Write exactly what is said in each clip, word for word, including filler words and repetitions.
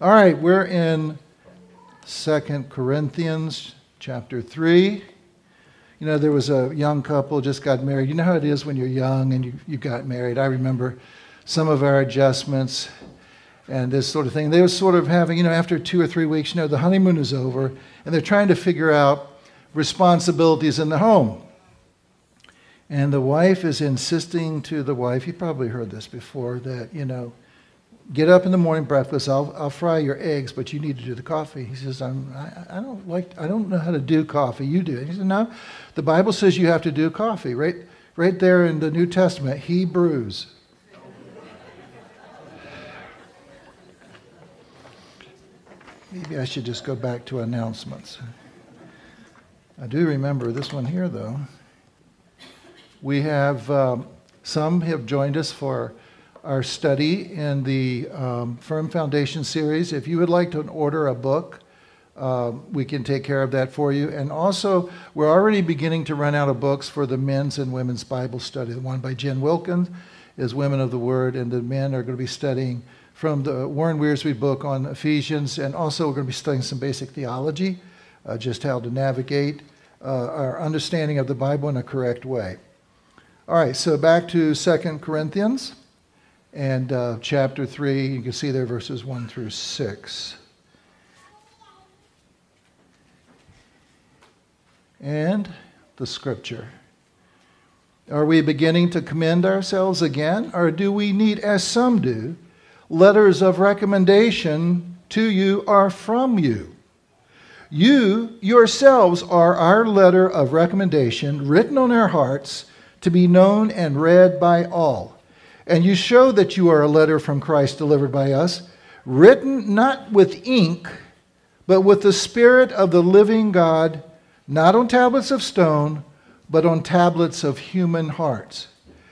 All right, we're in Second Corinthians chapter three. You know, there was a young couple just got married. You know how it is when you're young and you, you got married. I remember some of our adjustments and this sort of thing. They were sort of having, you know, after two or three weeks, you know, the honeymoon is over, and they're trying to figure out responsibilities in the home. And the wife is insisting to the wife, you probably heard this before, that, you know, get up in the morning breakfast, I'll I'll fry your eggs, but you need to do the coffee. He says, I'm, I, I don't like, I don't know how to do coffee. You do it. He said, no, the Bible says you have to do coffee. Right, right there in the New Testament, Hebrews. Maybe I should just go back to announcements. I do remember this one here, though. We have, um, some have joined us for our study in the um, Firm Foundation series. If you would like to order a book, uh, we can take care of that for you. And also, we're already beginning to run out of books for the men's and women's Bible study. The one by Jen Wilkins is Women of the Word, and the men are going to be studying from the Warren Wiersbe book on Ephesians, and also we're going to be studying some basic theology, uh, just how to navigate uh, our understanding of the Bible in a correct way. All right, so back to Second Corinthians. And uh, chapter three, you can see there verses one through six. And the scripture. Are we beginning to commend ourselves again? Or do we need, as some do, letters of recommendation to you or from you? You yourselves are our letter of recommendation, written on our hearts, to be known and read by all. And you show that you are a letter from Christ delivered by us, written not with ink, but with the Spirit of the living God, not on tablets of stone, but on tablets of human hearts.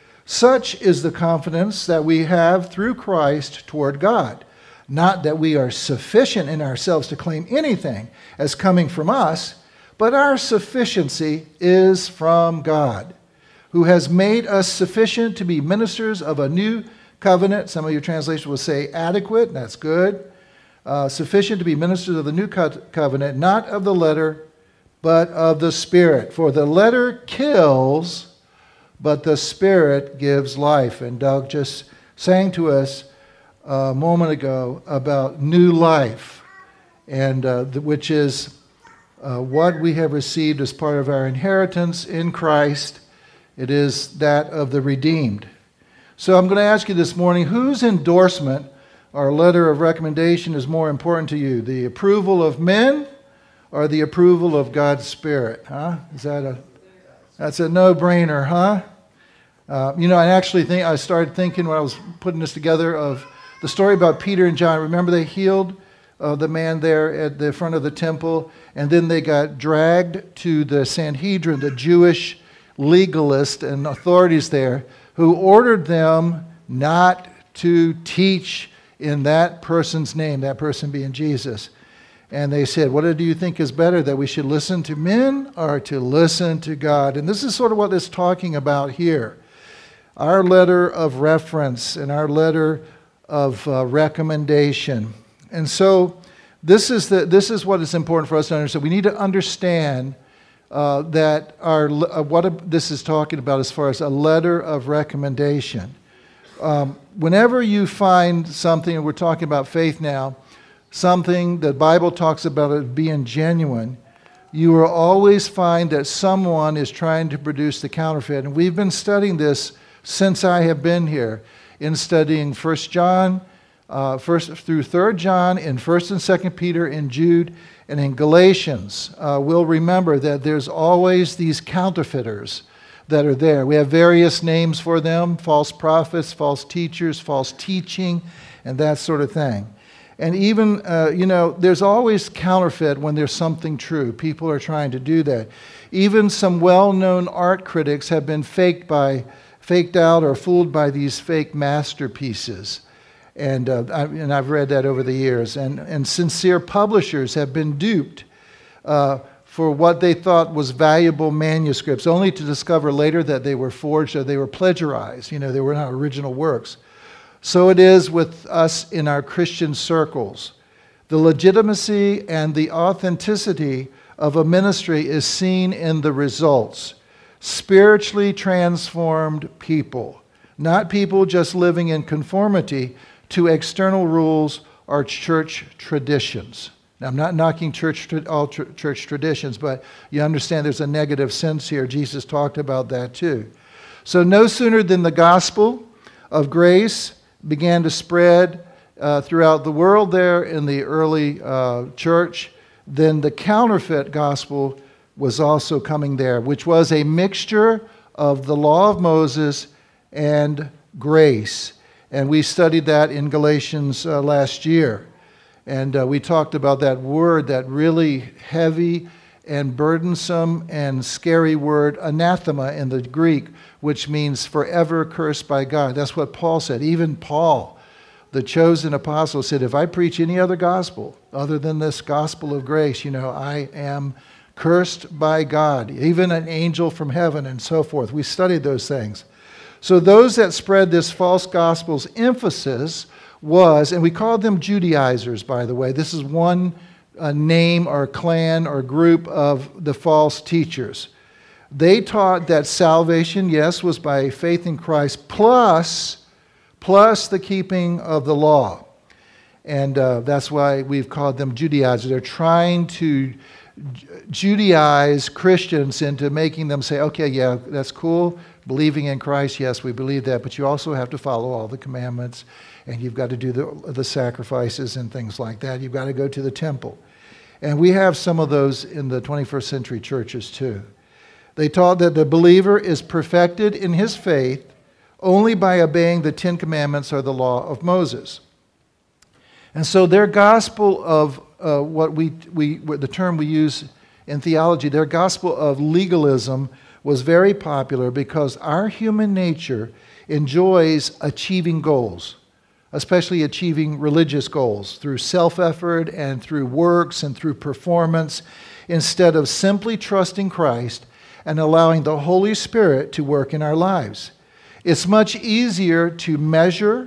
Such is the confidence that we have through Christ toward God. Not that we are sufficient in ourselves to claim anything as coming from us, but our sufficiency is from God, who has made us sufficient to be ministers of a new covenant. Some of your translations will say adequate, that's good. Uh, sufficient to be ministers of the new co- covenant, not of the letter, but of the Spirit. For the letter kills, but the Spirit gives life. And Doug just sang to us a moment ago about new life, and uh, which is uh, what we have received as part of our inheritance in Christ. It is that of the redeemed. So I'm going to ask you this morning, whose endorsement or letter of recommendation is more important to you? The approval of men or the approval of God's Spirit? Huh? Is that a that's a no-brainer, huh? Uh, you know, I actually think I started thinking when I was putting this together of the story about Peter and John. Remember they healed uh, the man there at the front of the temple, and then they got dragged to the Sanhedrin, the Jewish legalists and authorities there, who ordered them not to teach in that person's name, that person being Jesus. And they said, what do you think is better, that we should listen to men or to listen to God? And this is sort of what it's talking about here. Our letter of reference and our letter of uh, recommendation. And so this is the this is what is important for us to understand. We need to understand Uh, that our uh, what a, this is talking about as far as a letter of recommendation. Um, whenever you find something, and we're talking about faith now, something the Bible talks about it being genuine, you will always find that someone is trying to produce the counterfeit. And we've been studying this since I have been here, in studying First John, uh, first through Third John, in First and Second Peter, in Jude, and in Galatians. Uh, we'll remember that there's always these counterfeiters that are there. We have various names for them: false prophets, false teachers, false teaching, and that sort of thing. And even, uh, you know, there's always counterfeit when there's something true. People are trying to do that. Even some well-known art critics have been faked by, faked out or fooled by these fake masterpieces. And, uh, I, and I've read that over the years. And, and sincere publishers have been duped uh, for what they thought was valuable manuscripts, only to discover later that they were forged or they were plagiarized. You know, they were not original works. So it is with us in our Christian circles. The legitimacy and the authenticity of a ministry is seen in the results. Spiritually transformed people, not people just living in conformity to external rules or church traditions. Now, I'm not knocking church all church traditions, but you understand there's a negative sense here. Jesus talked about that too. So no sooner than the gospel of grace began to spread uh, throughout the world there in the early uh, church, then the counterfeit gospel was also coming there, which was a mixture of the law of Moses and grace. And we studied that in Galatians uh, last year. And uh, we talked about that word, that really heavy and burdensome and scary word, anathema in the Greek, which means forever cursed by God. That's what Paul said. Even Paul, the chosen apostle, said, if I preach any other gospel other than this gospel of grace, you know, I am cursed by God, even an angel from heaven and so forth. We studied those things. So those that spread this false gospel's emphasis was, and we called them Judaizers, by the way. This is one uh, name or clan or group of the false teachers. They taught that salvation, yes, was by faith in Christ plus, plus the keeping of the law. And uh, that's why we've called them Judaizers. They're trying to Judaize Christians into making them say, okay, yeah, that's cool. Believing in Christ, yes, we believe that, but you also have to follow all the commandments, and you've got to do the, the sacrifices and things like that. You've got to go to the temple. And we have some of those in the twenty-first century churches too. They taught that the believer is perfected in his faith only by obeying the Ten Commandments or the law of Moses. And so their gospel of uh, what we, we, the term we use in theology, their gospel of legalism was very popular because our human nature enjoys achieving goals, especially achieving religious goals through self-effort and through works and through performance, instead of simply trusting Christ and allowing the Holy Spirit to work in our lives. It's much easier to measure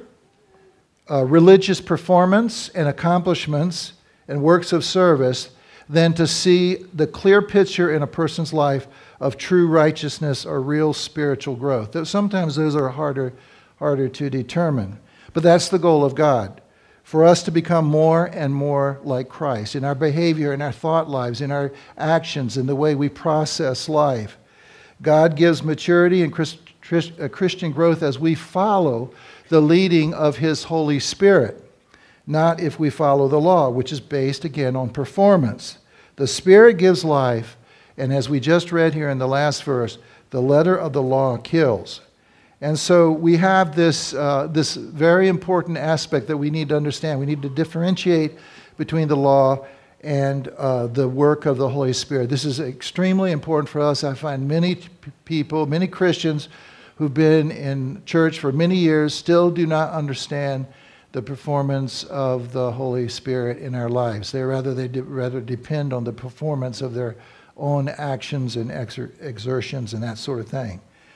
uh, religious performance and accomplishments and works of service than to see the clear picture in a person's life of true righteousness or real spiritual growth. Sometimes those are harder, harder to determine. But that's the goal of God, for us to become more and more like Christ in our behavior, in our thought lives, in our actions, in the way we process life. God gives maturity and Christ, Christian growth as we follow the leading of His Holy Spirit, not if we follow the law, which is based, again, on performance. The Spirit gives life, and as we just read here in the last verse, the letter of the law kills. And so we have this, uh, this very important aspect that we need to understand. We need to differentiate between the law and uh, the work of the Holy Spirit. This is extremely important for us. I find many p- people, many Christians who've been in church for many years still do not understand the performance of the Holy Spirit in our lives. They rather they de- rather depend on the performance of their own actions and exer- exertions and that sort of thing.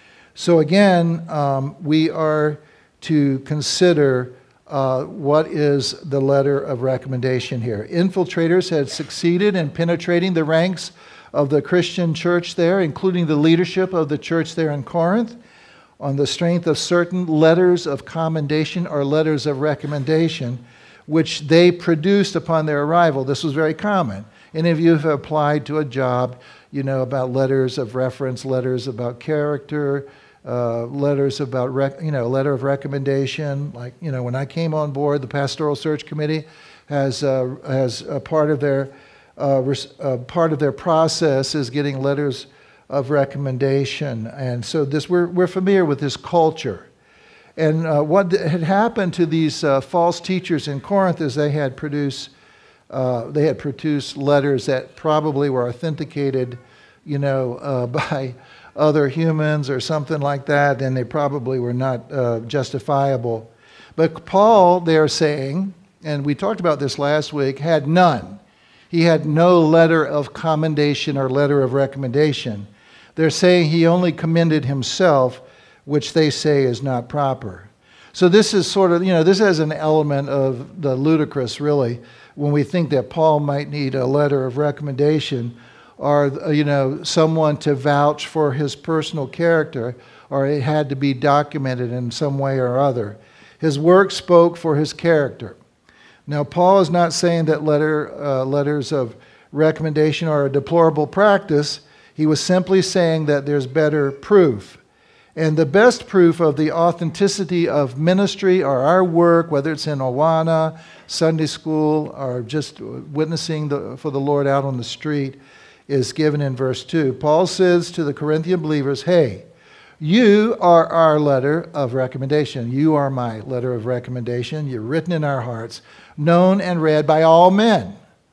So again, um, we are to consider uh, what is the letter of recommendation here. Infiltrators had succeeded in penetrating the ranks of the Christian church there, including the leadership of the church there in Corinth, on the strength of certain letters of commendation or letters of recommendation, which they produced upon their arrival. This was very common. Any of you have applied to a job, you know, about letters of reference, letters about character, uh, letters about, rec- you know, letter of recommendation. Like, you know, when I came on board, the Pastoral Search Committee has, uh, has a part of their, uh, res- uh, part of their process is getting letters of recommendation. And so this we're, we're familiar with this culture. And uh, what had happened to these uh, false teachers in Corinth is they had produced uh, they had produced letters that probably were authenticated, you know, uh, by other humans or something like that, and they probably were not uh, justifiable. But Paul, they're saying, and we talked about this last week, had none. He had no letter of commendation or letter of recommendation. They're saying he only commended himself, which they say is not proper. So this is sort of, you know, this has an element of the ludicrous, really, when we think that Paul might need a letter of recommendation or, you know, someone to vouch for his personal character, or it had to be documented in some way or other. His work spoke for his character. Now, Paul is not saying that letter, uh, letters of recommendation are a deplorable practice. He was simply saying that there's better proof. And the best proof of the authenticity of ministry or our work, whether it's in Awana, Sunday school, or just witnessing the, for the Lord out on the street, is given in verse two. Paul says to the Corinthian believers, hey, you are our letter of recommendation. You are my letter of recommendation. You're written in our hearts, known and read by all men.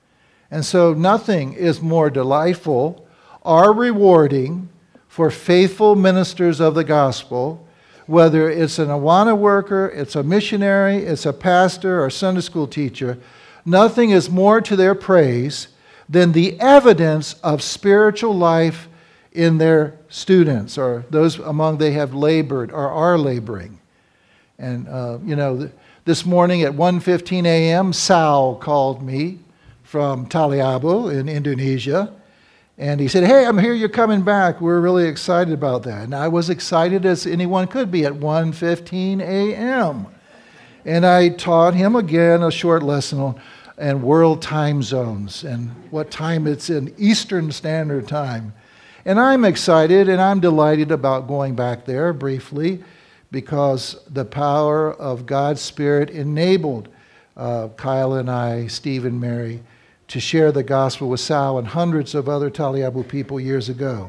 And so nothing is more delightful or rewarding for faithful ministers of the gospel, whether it's an Awana worker, it's a missionary, it's a pastor or Sunday school teacher. Nothing is more to their praise than the evidence of spiritual life in their students or those among they have labored or are laboring. And, uh, you know, this morning at one fifteen a.m., Sal called me from Taliabu in Indonesia. And he said, hey, I'm here, you're coming back. We're really excited about that. And I was excited as anyone could be at one fifteen a.m. And I taught him again a short lesson on and world time zones and what time it's in Eastern Standard Time. And I'm excited and I'm delighted about going back there briefly because the power of God's Spirit enabled uh, Kyle and I, Steve and Mary, to share the gospel with Sal and hundreds of other Taliabu people years ago.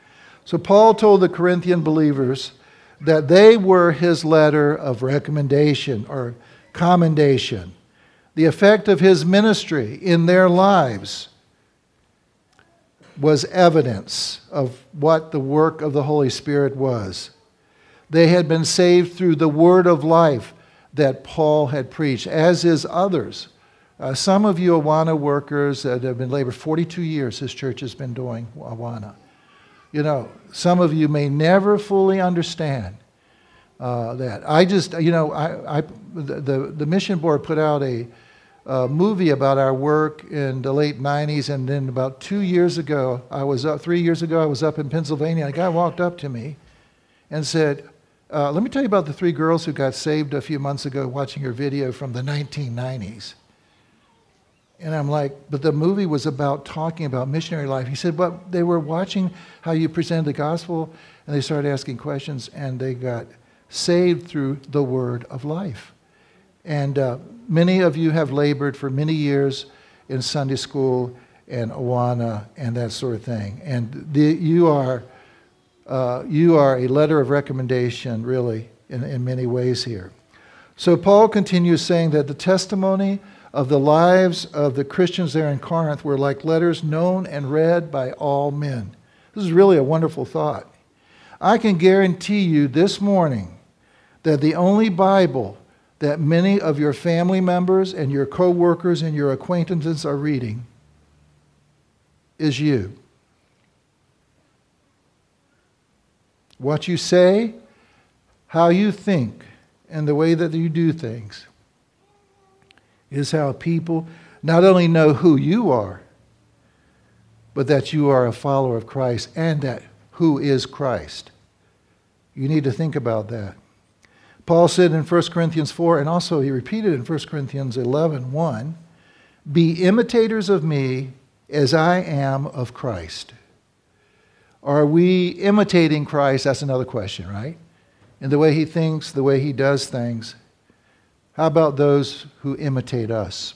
So Paul told the Corinthian believers that they were his letter of recommendation or commendation. The effect of his ministry in their lives was evidence of what the work of the Holy Spirit was. They had been saved through the word of life that Paul had preached, as is others. Uh, some of you Awana workers that have been labored, forty-two years this church has been doing Awana. You know, some of you may never fully understand uh, that. I just, you know, I, I the, the mission board put out a, a movie about our work in the late nineties, and then about two years ago, I was up, three years ago, I was up in Pennsylvania, and a guy walked up to me and said, uh, let me tell you about the three girls who got saved a few months ago watching your video from the nineteen nineties. And I'm like, but the movie was about talking about missionary life. He said, but they were watching how you presented the gospel, and they started asking questions, and they got saved through the word of life. And uh, many of you have labored for many years in Sunday school and Awana and that sort of thing. And the, you are uh, you are a letter of recommendation, really, in, in many ways here. So Paul continues saying that the testimony of the lives of the Christians there in Corinth were like letters known and read by all men. This is really a wonderful thought. I can guarantee you this morning that the only Bible that many of your family members and your co-workers and your acquaintances are reading is you. What you say, how you think, and the way that you do things is how people not only know who you are, but that you are a follower of Christ and that who is Christ. You need to think about that. Paul said in First Corinthians four, and also he repeated in First Corinthians eleven one, be imitators of me as I am of Christ. Are we imitating Christ? That's another question, right? In the way he thinks, the way he does things. How about those who imitate us?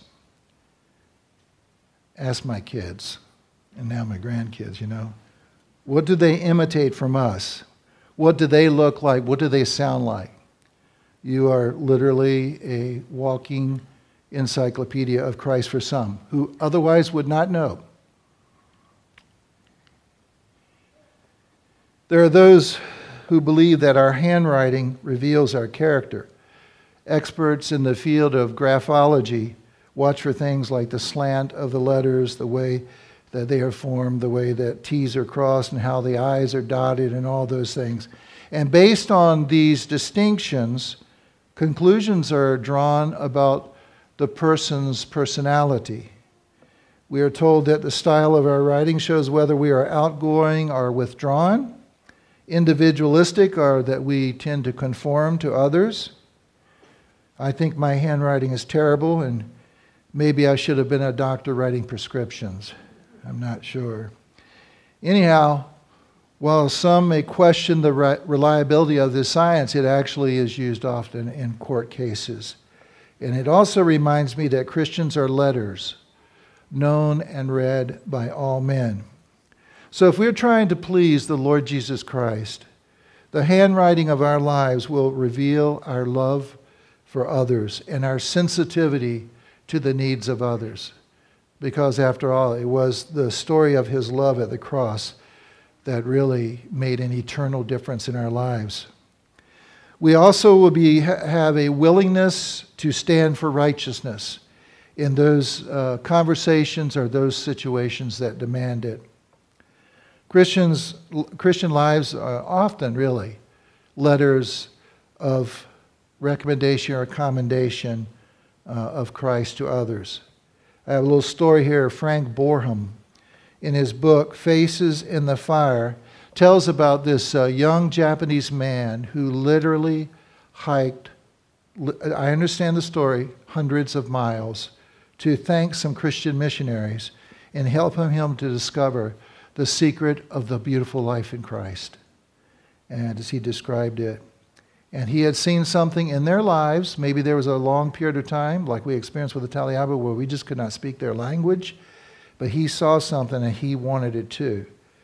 Ask my kids, and now my grandkids, you know. What do they imitate from us? What do they look like? What do they sound like? You are literally a walking encyclopedia of Christ for some who otherwise would not know. There are those who believe that our handwriting reveals our character. Experts in the field of graphology watch for things like the slant of the letters, the way that they are formed, the way that T's are crossed, and how the I's are dotted, and all those things. And based on these distinctions, Conclusions are drawn about the person's personality. We are told that the style of our writing shows whether we are outgoing or withdrawn, individualistic or that we tend to conform to others. I think my handwriting is terrible, and maybe I should have been a doctor writing prescriptions. I'm not sure. Anyhow, while some may question the re- reliability of this science, it actually is used often in court cases. And it also reminds me that Christians are letters, known and read by all men. So if we're trying to please the Lord Jesus Christ, the handwriting of our lives will reveal our love for others and our sensitivity to the needs of others. Because after all, it was the story of his love at the cross that really made an eternal difference in our lives. We also will be have a willingness to stand for righteousness in those uh, conversations or those situations that demand it. Christians, Christian lives are often really letters of recommendation or commendation uh, of Christ to others. I have a little story here. Frank Boreham, in his book, Faces in the Fire, tells about this uh, young Japanese man who literally hiked, I understand the story, hundreds of miles to thank some Christian missionaries and help him to discover the secret of the beautiful life in Christ. And as he described it, and he had seen something in their lives. Maybe there was a long period of time, like we experienced with the Taliaba, where we just could not speak their language. But he saw something and he wanted it too.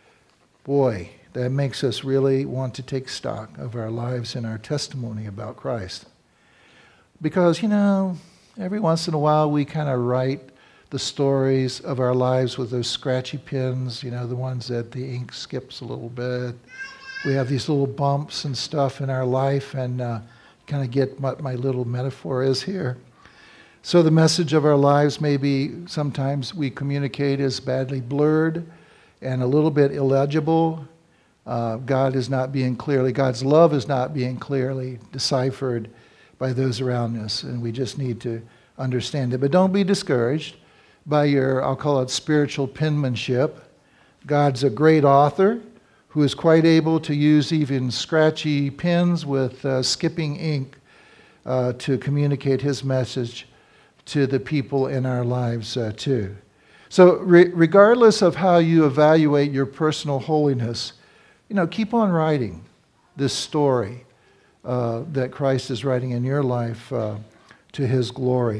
Boy, that makes us really want to take stock of our lives and our testimony about Christ. Because, you know, every once in a while we kind of write the stories of our lives with those scratchy pens, you know, the ones that the ink skips a little bit. We have these little bumps and stuff in our life, and uh, kind of get what my little metaphor is here. So the message of our lives may be sometimes we communicate as badly blurred and a little bit illegible. Uh, God is not being clearly, God's love is not being clearly deciphered by those around us, and we just need to understand it. But don't be discouraged by your, I'll call it spiritual penmanship. God's a great author who is quite able to use even scratchy pens with uh, skipping ink uh, to communicate his message to the people in our lives uh, too. So re- regardless of how you evaluate your personal holiness, you know, keep on writing this story uh, that Christ is writing in your life uh, to his glory.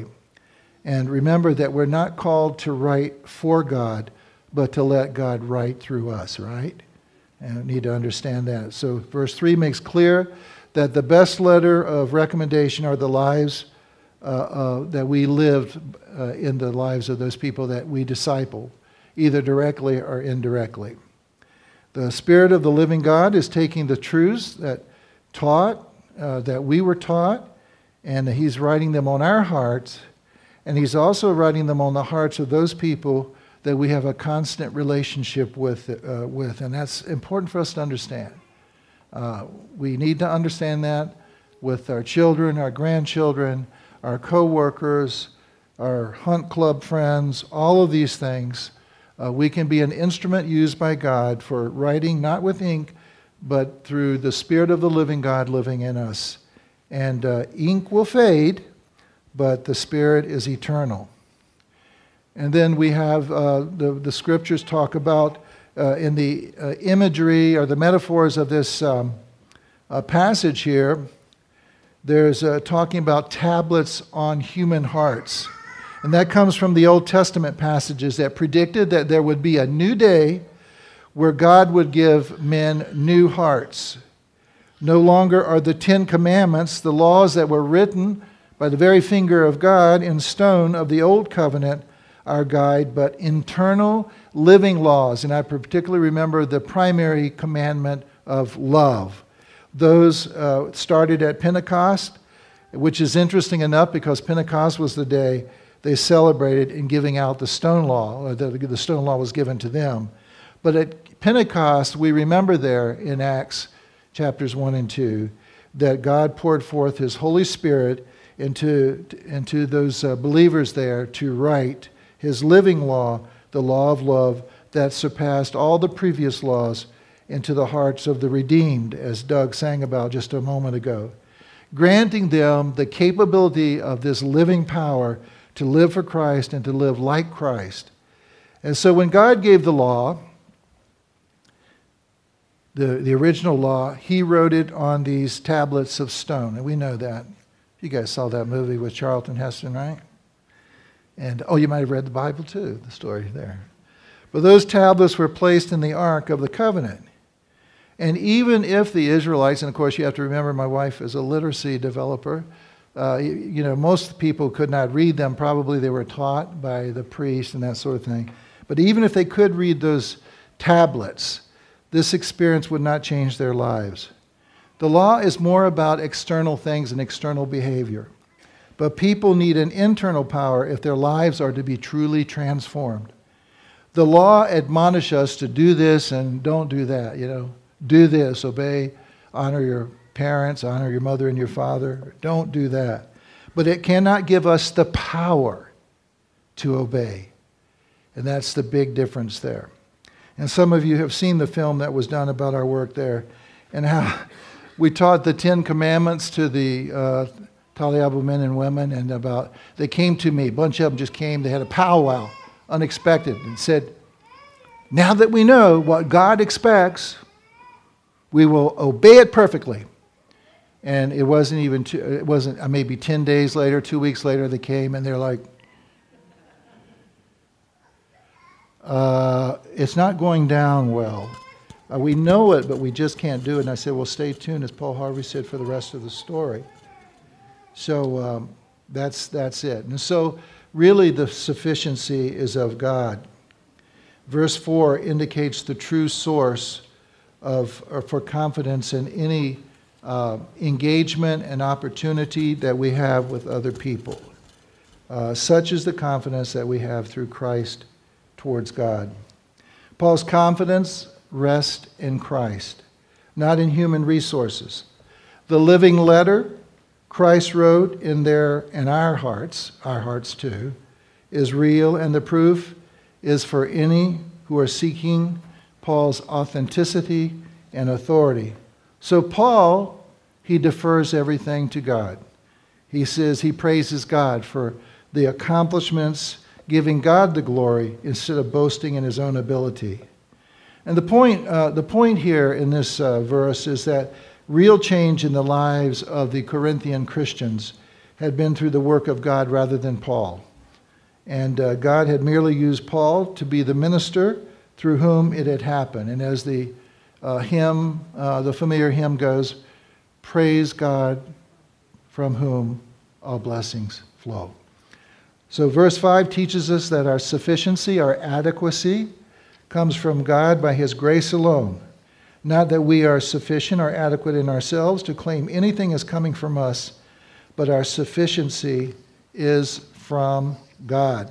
And remember that we're not called to write for God, but to let God write through us, right? And we need to understand that. So verse three makes clear that the best letter of recommendation are the lives uh, uh, that we lived uh, in the lives of those people that we disciple, either directly or indirectly. The Spirit of the living God is taking the truths that taught, uh, that we were taught, and he's writing them on our hearts, and he's also writing them on the hearts of those people that we have a constant relationship with, uh, with. And that's important for us to understand. Uh, we need to understand that with our children, our grandchildren, our co-workers, our hunt club friends, all of these things. Uh, we can be an instrument used by God for writing, not with ink, but through the Spirit of the living God living in us. And uh, ink will fade, but the Spirit is eternal. And then we have uh, the, the scriptures talk about uh, in the uh, imagery or the metaphors of this um, uh, passage here, there's uh, talking about tablets on human hearts. And that comes from the Old Testament passages that predicted that there would be a new day where God would give men new hearts. No longer are the Ten Commandments, the laws that were written by the very finger of God in stone of the Old Covenant, our guide, but internal living laws. And I particularly remember the primary commandment of love. Those uh, started at Pentecost, which is interesting enough because Pentecost was the day they celebrated in giving out the stone law. Or the, the stone law was given to them. But at Pentecost, we remember there in Acts chapters one and two, that God poured forth his Holy Spirit into, into those uh, believers there to write his living law, the law of love, that surpassed all the previous laws into the hearts of the redeemed, as Doug sang about just a moment ago, granting them the capability of this living power to live for Christ and to live like Christ. And so when God gave the law, the, the original law, he wrote it on these tablets of stone. And we know that. You guys saw that movie with Charlton Heston, right? And, oh, you might have read the Bible too, the story there. But those tablets were placed in the Ark of the Covenant. And even if the Israelites, and of course you have to remember my wife is a literacy developer, uh, you, you know, most people could not read them. Probably they were taught by the priest and that sort of thing. But even if they could read those tablets, this experience would not change their lives. The law is more about external things and external behavior. But people need an internal power if their lives are to be truly transformed. The law admonishes us to do this and don't do that, you know. Do this, obey, honor your parents, honor your mother and your father. Don't do that. But it cannot give us the power to obey. And that's the big difference there. And some of you have seen the film that was done about our work there and how we taught the Ten Commandments to the uh, Taliabu men and women, and about, they came to me, a bunch of them just came, they had a powwow, unexpected, and said, now that we know what God expects, we will obey it perfectly. And it wasn't even, two, it wasn't uh, maybe ten days later, two weeks later, they came and they're like, uh, it's not going down well. Uh, we know it, but we just can't do it. And I said, well, stay tuned, as Paul Harvey said, for the rest of the story. So um, that's that's it. And so really the sufficiency is of God. Verse four indicates the true source of or for confidence in any uh, engagement and opportunity that we have with other people. Uh, such is the confidence that we have through Christ towards God. Paul's confidence rests in Christ, not in human resources. The living letter Christ wrote in their in our hearts, our hearts too, is real, and the proof is for any who are seeking Paul's authenticity and authority. So Paul, he defers everything to God. He says he praises God for the accomplishments, giving God the glory instead of boasting in his own ability. And the point, uh, the point here in this uh, verse is that real change in the lives of the Corinthian Christians had been through the work of God rather than Paul. And uh, God had merely used Paul to be the minister through whom it had happened. And as the uh, hymn, uh, the familiar hymn goes, praise God from whom all blessings flow. So verse five teaches us that our sufficiency, our adequacy, comes from God by his grace alone. Not that we are sufficient or adequate in ourselves to claim anything as coming from us, but our sufficiency is from God.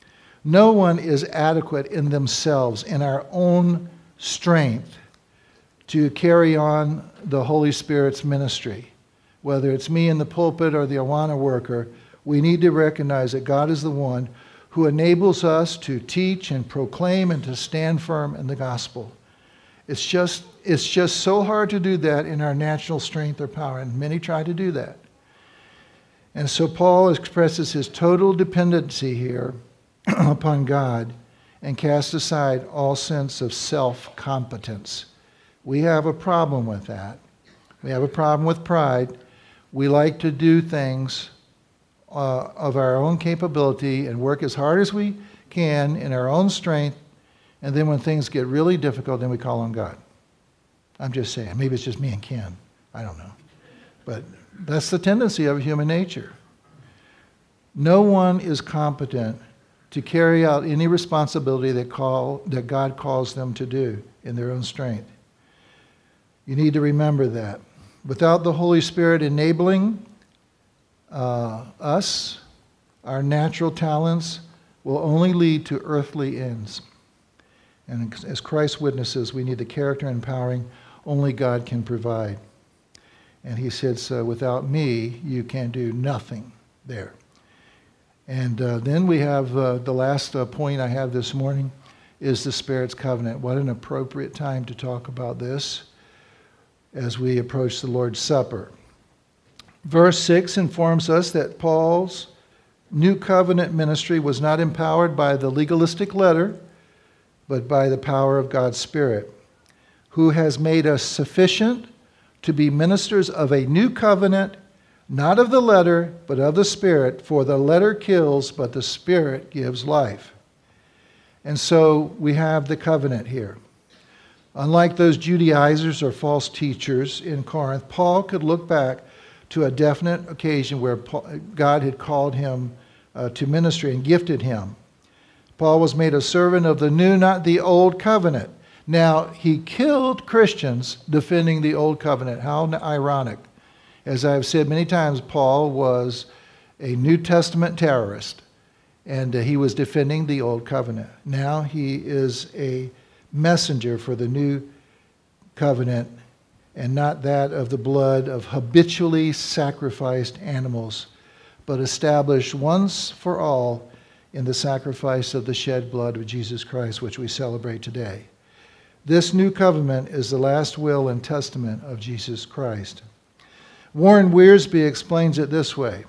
No one is adequate in themselves, in our own strength, to carry on the Holy Spirit's ministry. Whether it's me in the pulpit or the Awana worker, we need to recognize that God is the one who enables us to teach and proclaim and to stand firm in the gospel. It's just, it's just so hard to do that in our natural strength or power, and many try to do that. And so Paul expresses his total dependency here upon God and casts aside all sense of self-competence. We have a problem with that. We have a problem with pride. We like to do things uh, of our own capability and work as hard as we can in our own strength, and then when things get really difficult, then we call on God. I'm just saying. Maybe it's just me and Ken. I don't know. But that's the tendency of human nature. No one is competent to carry out any responsibility that call that God calls them to do in their own strength. You need to remember that. Without the Holy Spirit enabling uh, us, our natural talents will only lead to earthly ends. And as Christ's witnesses, we need the character and empowering only God can provide. And he said, so without me, you can do nothing there. And uh, then we have uh, the last uh, point I have this morning is the Spirit's covenant. What an appropriate time to talk about this as we approach the Lord's Supper. Verse six informs us that Paul's new covenant ministry was not empowered by the legalistic letter, but by the power of God's Spirit, who has made us sufficient to be ministers of a new covenant, not of the letter, but of the Spirit. For the letter kills, but the Spirit gives life. And so we have the covenant here. Unlike those Judaizers or false teachers in Corinth, Paul could look back to a definite occasion where God had called him uh, to ministry and gifted him. Paul was made a servant of the new, not the old covenant. Now, he killed Christians defending the old covenant. How ironic. As I've said many times, Paul was a New Testament terrorist, and uh, he was defending the old covenant. Now he is a messenger for the new covenant, and not that of the blood of habitually sacrificed animals, but established once for all in the sacrifice of the shed blood of Jesus Christ, which we celebrate today. This new covenant is the last will and testament of Jesus Christ. Warren Wiersbe explains it this way.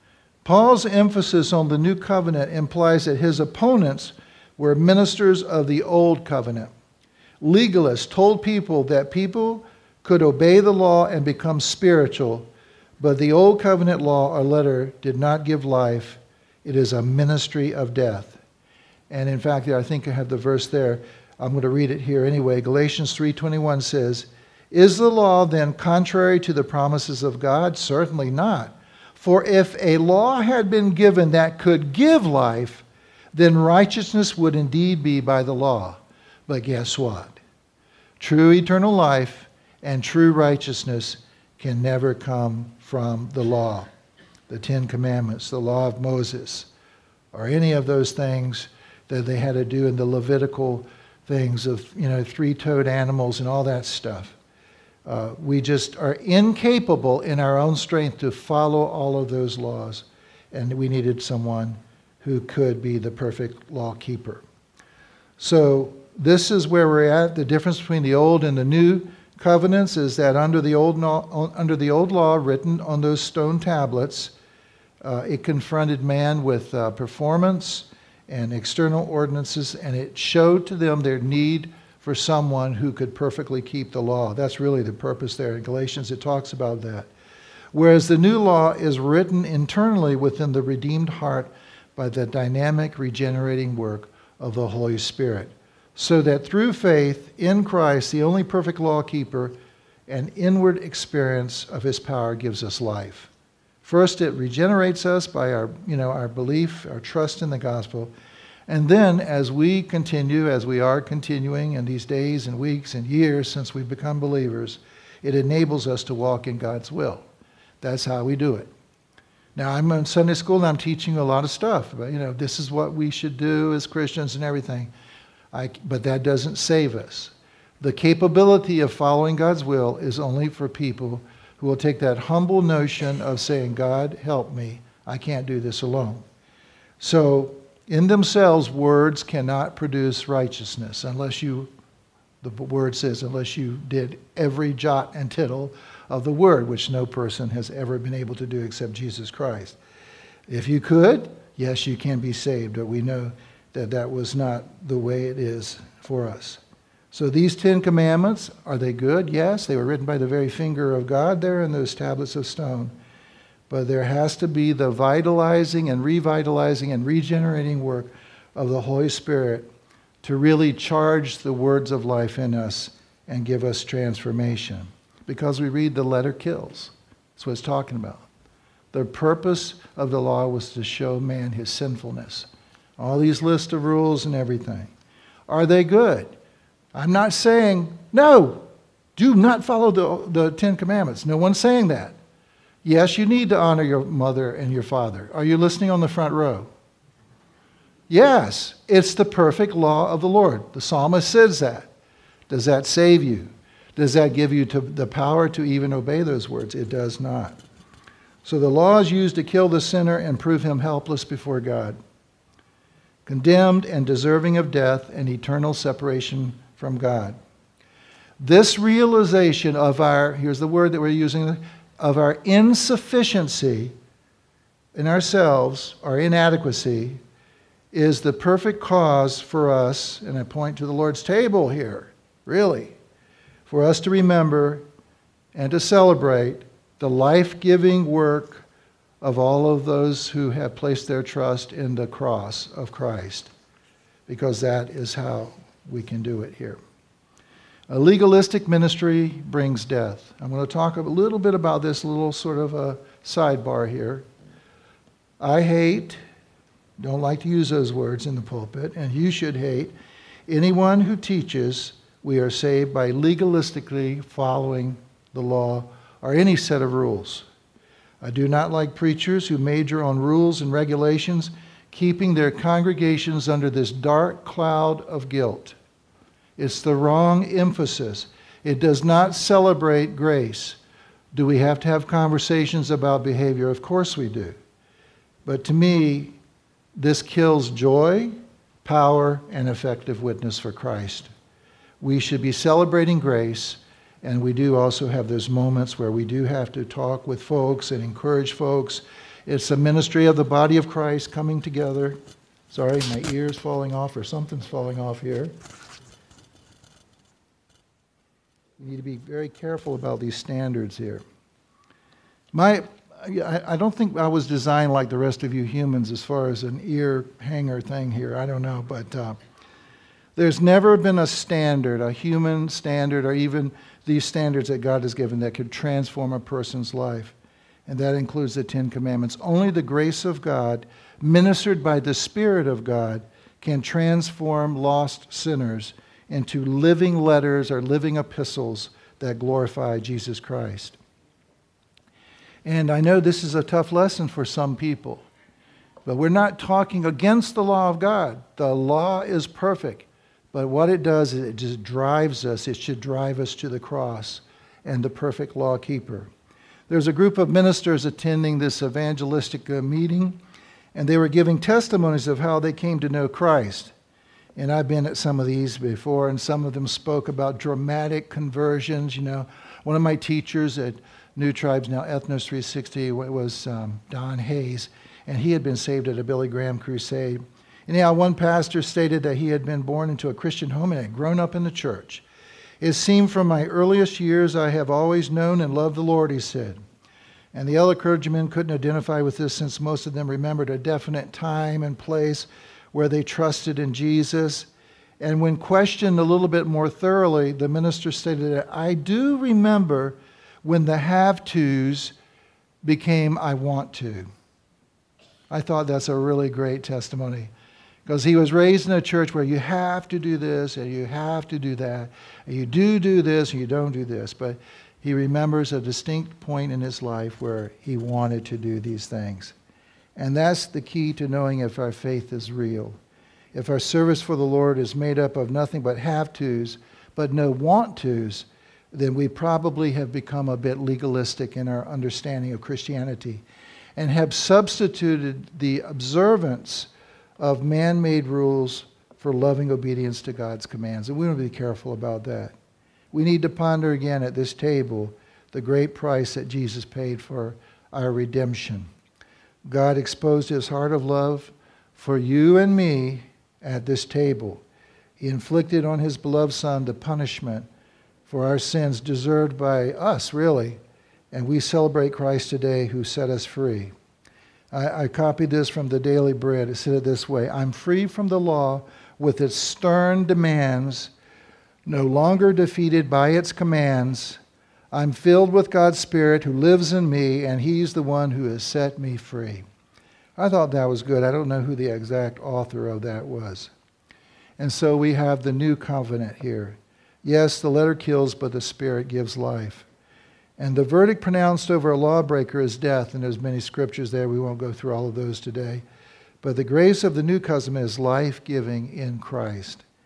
Paul's emphasis on the new covenant implies that his opponents were ministers of the old covenant. Legalists told people that people could obey the law and become spiritual, but the old covenant law or letter did not give life. It is a ministry of death. And in fact, I think I have the verse there. I'm going to read it here anyway. Galatians three twenty-one says, is the law then contrary to the promises of God? Certainly not. For if a law had been given that could give life, then righteousness would indeed be by the law. But guess what? True eternal life and true righteousness can never come from the law. The Ten Commandments, the law of Moses, or any of those things that they had to do in the Levitical things of, you know, three-toed animals and all that stuff. Uh, we just are incapable in our own strength to follow all of those laws. And we needed someone who could be the perfect law keeper. So this is where we're at. The difference between the old and the new covenants is that under the old law, under the old law written on those stone tablets, uh, it confronted man with uh, performance and external ordinances, and it showed to them their need for someone who could perfectly keep the law. That's really the purpose there. In Galatians, it talks about that. Whereas the new law is written internally within the redeemed heart by the dynamic, regenerating work of the Holy Spirit. So that through faith in Christ, the only perfect law keeper, an inward experience of his power gives us life. First, it regenerates us by our, you know, our belief, our trust in the gospel. And then as we continue, as we are continuing in these days and weeks and years since we've become believers, it enables us to walk in God's will. That's how we do it. Now, I'm in Sunday school and I'm teaching you a lot of stuff. But, you know, this is what we should do as Christians and everything. I, but that doesn't save us. The capability of following God's will is only for people who will take that humble notion of saying, God, help me. I can't do this alone. So, in themselves, words cannot produce righteousness unless you, the word says, unless you did every jot and tittle of the word, which no person has ever been able to do except Jesus Christ. If you could, yes, you can be saved, but we know that that was not the way it is for us. So these Ten Commandments, are they good? Yes, they were written by the very finger of God there in those tablets of stone. But there has to be the vitalizing and revitalizing and regenerating work of the Holy Spirit to really charge the words of life in us and give us transformation. Because we read the letter kills. That's what it's talking about. The purpose of the law was to show man his sinfulness. All these lists of rules and everything. Are they good? I'm not saying, no, do not follow the, the Ten Commandments. No one's saying that. Yes, you need to honor your mother and your father. Are you listening on the front row? Yes, it's the perfect law of the Lord. The psalmist says that. Does that save you? Does that give you to the power to even obey those words? It does not. So the law is used to kill the sinner and prove him helpless before God, condemned and deserving of death and eternal separation from God. This realization of our, here's the word that we're using, of our insufficiency in ourselves, our inadequacy, is the perfect cause for us, and I point to the Lord's table here, really, for us to remember and to celebrate the life-giving work of all of those who have placed their trust in the cross of Christ, because that is how we can do it here. A legalistic ministry brings death. I'm going to talk a little bit about this, a little sort of a sidebar here. I hate, don't like to use those words in the pulpit, and you should hate anyone who teaches we are saved by legalistically following the law or any set of rules. I do not like preachers who major on rules and regulations, keeping their congregations under this dark cloud of guilt. It's the wrong emphasis. It does not celebrate grace. Do we have to have conversations about behavior? Of course we do. But to me, this kills joy, power, and effective witness for Christ. We should be celebrating grace, and we do also have those moments where we do have to talk with folks and encourage folks. It's a ministry of the body of Christ coming together. Sorry, my ear's falling off or something's falling off here. We need to be very careful about these standards here. My, I don't think I was designed like the rest of you humans as far as an ear hanger thing here. I don't know, but uh, there's never been a standard, a human standard, or even these standards that God has given that could transform a person's life. And that includes the Ten Commandments. Only the grace of God, ministered by the Spirit of God, can transform lost sinners into living letters or living epistles that glorify Jesus Christ. And I know this is a tough lesson for some people, but we're not talking against the law of God. The law is perfect, but what it does is it just drives us. It should drive us to the cross and the perfect law keeper. There's a group of ministers attending this evangelistic uh, meeting, and they were giving testimonies of how they came to know Christ. And I've been at some of these before, and some of them spoke about dramatic conversions. You know, one of my teachers at New Tribes, now Ethnos three sixty, was um, Don Hayes, and he had been saved at a Billy Graham crusade. Anyhow, one pastor stated that he had been born into a Christian home and had grown up in the church. It seemed from my earliest years I have always known and loved the Lord, he said. And the other clergymen couldn't identify with this since most of them remembered a definite time and place where they trusted in Jesus. And when questioned a little bit more thoroughly, the minister stated that I do remember when the have-tos became I want to. I thought that's a really great testimony, because he was raised in a church where you have to do this and you have to do that, and you do do this and you don't do this. But he remembers a distinct point in his life where he wanted to do these things. And that's the key to knowing if our faith is real. If our service for the Lord is made up of nothing but have-tos, but no want-tos, then we probably have become a bit legalistic in our understanding of Christianity and have substituted the observance of man-made rules for loving obedience to God's commands. And we want to be careful about that. We need to ponder again at this table the great price that Jesus paid for our redemption. God exposed his heart of love for you and me at this table. He inflicted on his beloved Son the punishment for our sins deserved by us, really. And we celebrate Christ today who set us free. I, I copied this from the Daily Bread. It said it this way: I'm free from the law with its stern demands, no longer defeated by its commands. I'm filled with God's Spirit who lives in me, and he's the one who has set me free. I thought that was good. I don't know who the exact author of that was. And so we have the new covenant here. Yes, the letter kills, but the Spirit gives life. And the verdict pronounced over a lawbreaker is death, and there's many scriptures there. We won't go through all of those today. But the grace of the new covenant is life-giving in Christ.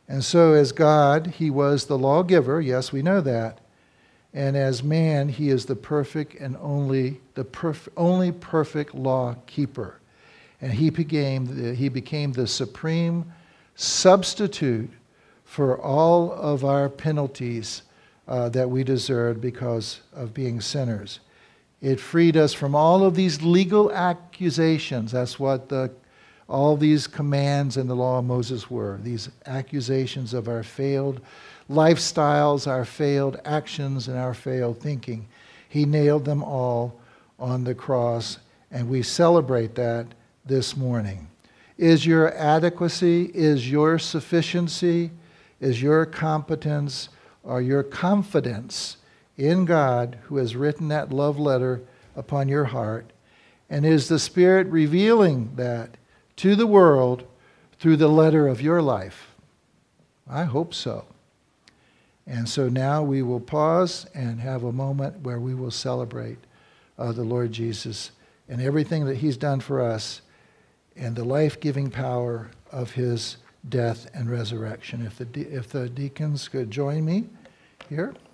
And so as God, he was the lawgiver. Yes, we know that. And as man, he is the perfect and only the perf- only perfect law keeper. And he became the, he became the supreme substitute for all of our penalties uh, that we deserved because of being sinners. It freed us from all of these legal accusations. That's what the, all these commands in the law of Moses were. These accusations of our failed lifestyles, our failed actions, and our failed thinking. He nailed them all on the cross, and we celebrate that this morning. Is your adequacy, is your sufficiency, is your competence, or your confidence in God who has written that love letter upon your heart? And is the Spirit revealing that to the world through the letter of your life? I hope so. And so now we will pause and have a moment where we will celebrate uh, the Lord Jesus and everything that he's done for us and the life-giving power of his death and resurrection. If the, de- if the deacons could join me here.